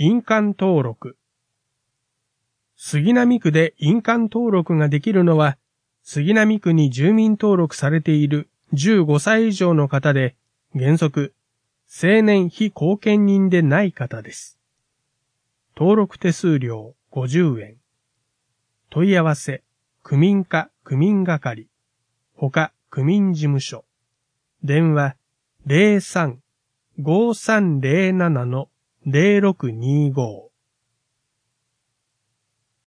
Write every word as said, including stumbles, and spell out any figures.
印鑑登録。杉並区で印鑑登録ができるのは、杉並区に住民登録されているじゅうごさい以上の方で、原則、成年非後見人でない方です。登録手数料ごじゅうえん。問い合わせ、区民課区民係、他区民事務所。電話 ゼロさん ごーさんゼロなな ゼロろくにーごー。